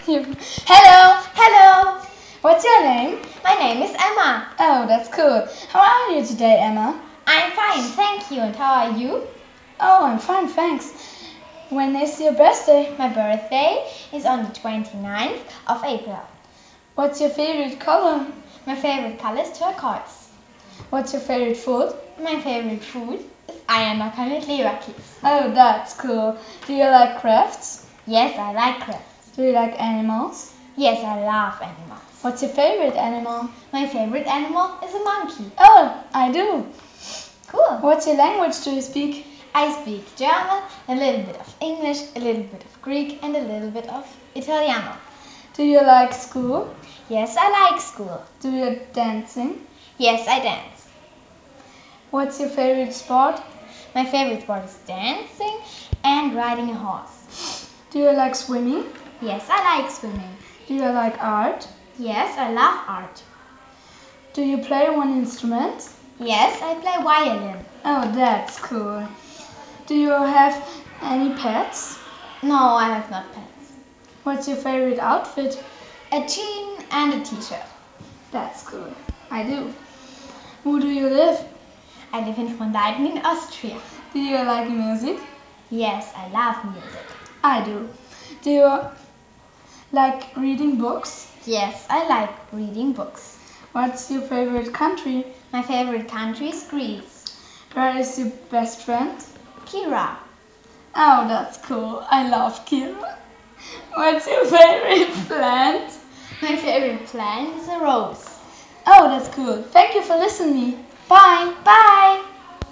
Hello! Hello! What's your name? My name is Emma. Oh, that's cool. How are you today, Emma? I'm fine, thank you. And how are you? Oh, I'm fine, thanks. When is your birthday? My birthday is on the 29th of April. What's your favorite color? My favorite color is turquoise. What's your favorite food? My favorite food is Eiernackern mit Leberkäse. Oh, that's cool. Do you like crafts? Yes, I like crafts. Do you like animals? Yes, I love animals. What's your favorite animal? My favorite animal is a monkey. Oh, I do. Cool. What's your language do you speak? I speak German, a little bit of English, a little bit of Greek, and a little bit of Italiano. Do you like school? Yes, I like school. Do you dancing? Yes, I dance. What's your favorite sport? My favorite sport is dancing and riding a horse. Do you like swimming? Yes, I like swimming. Do you like art? Yes, I love art. Do you play one instrument? Yes, I play violin. Oh, that's cool. Do you have any pets? No, I have not pets. What's your favorite outfit? A jean and a t-shirt. That's cool. I do. Where do you live? I live in Fronleiten in Austria. Do you like music? Yes, I love music. I do. Do you like reading books? Yes, I like reading books. What's your favorite country? My favorite country is Greece. Where is your best friend? Kira. Oh, that's cool. I love Kira. What's your favorite plant? My favorite plant is a rose. Oh, that's cool. Thank you for listening. Bye. Bye.